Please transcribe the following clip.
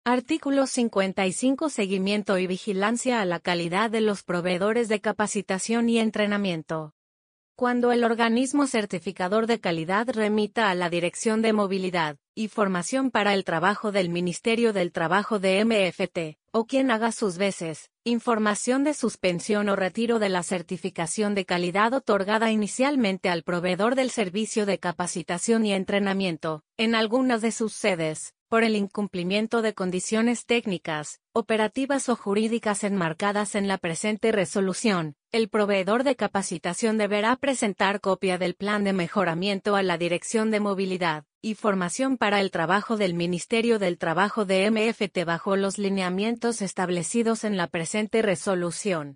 Artículo 55. Seguimiento y vigilancia a la calidad de los proveedores de capacitación y entrenamiento. Cuando el organismo certificador de calidad remita a la Dirección de Movilidad y Formación para el Trabajo del Ministerio del Trabajo de MFT, o quien haga sus veces, información de suspensión o retiro de la certificación de calidad otorgada inicialmente al proveedor del servicio de capacitación y entrenamiento, en algunas de sus sedes, por el incumplimiento de condiciones técnicas, operativas o jurídicas enmarcadas en la presente resolución, el proveedor de capacitación deberá presentar copia del plan de mejoramiento a la Dirección de Movilidad y Formación para el Trabajo del Ministerio del Trabajo de MFT bajo los lineamientos establecidos en la presente resolución.